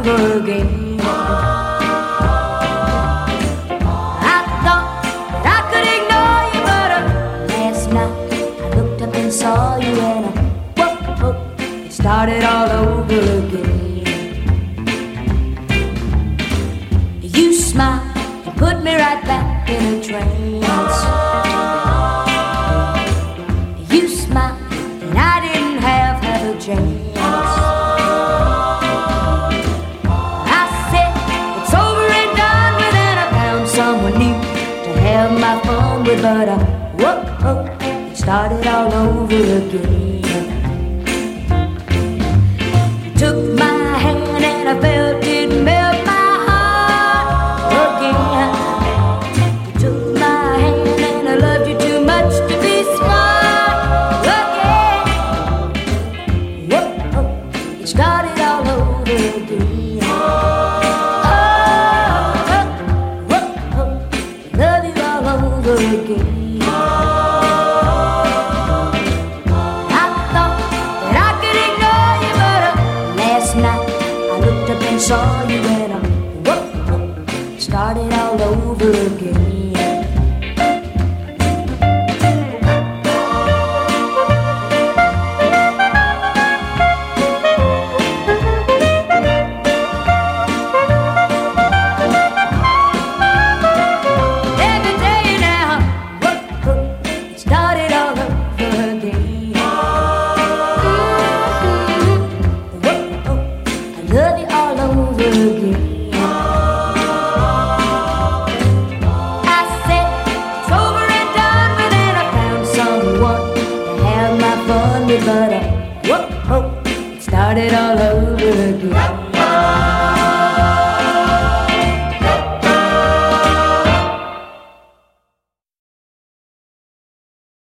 over again. I thought that I could ignore you, but last night I looked up and saw you, and whoa, it started all over again. You smiled and put me right back in a trance. You smiled and I didn't have a chance. Someone new to have my fun with, but whoa, it started all over again. You took my hand and I felt it melt my heart again. You took my hand and I loved you too much to be smart again. Whoa, it started all over again. Again. I thought that I could ignore you, but last night I looked up and saw you, and whoa, it started all over again. Love you all over again. I said it's over and done with, and I found someone to have my fun with, but whoa, it started all over again.